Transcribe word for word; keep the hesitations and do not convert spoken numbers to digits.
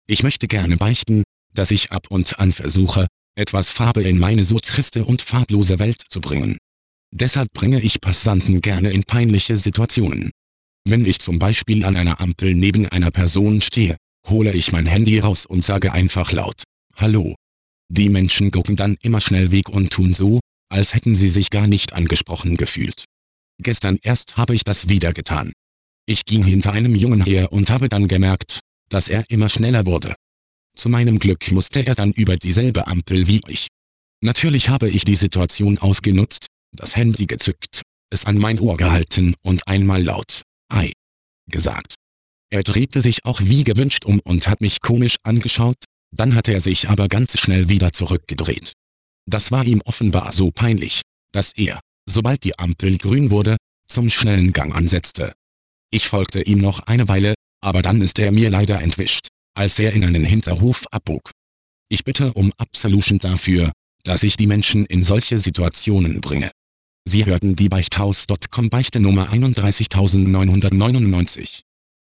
Ich möchte gerne beichten, dass ich ab und an versuche, etwas Farbe in meine so triste und farblose Welt zu bringen. Deshalb bringe ich Passanten gerne in peinliche Situationen. Wenn ich zum Beispiel an einer Ampel neben einer Person stehe, hole ich mein Handy raus und sage einfach laut: Hallo. Die Menschen gucken dann immer schnell weg und tun so, als hätten sie sich gar nicht angesprochen gefühlt. Gestern erst habe ich das wieder getan. Ich ging hinter einem Jungen her und habe dann gemerkt, dass er immer schneller wurde. Zu meinem Glück musste er dann über dieselbe Ampel wie ich. Natürlich habe ich die Situation ausgenutzt, das Handy gezückt, es an mein Ohr gehalten und einmal laut „Ei" gesagt. Er drehte sich auch wie gewünscht um und hat mich komisch angeschaut, dann hat er sich aber ganz schnell wieder zurückgedreht. Das war ihm offenbar so peinlich, dass er, sobald die Ampel grün wurde, zum schnellen Gang ansetzte. Ich folgte ihm noch eine Weile, aber dann ist er mir leider entwischt, als er in einen Hinterhof abbog. Ich bitte um Absolution dafür, dass ich die Menschen in solche Situationen bringe. Sie hörten die Beichthaus Punkt com Beichte Nummer einunddreißigtausendneunhundertneunundneunzig.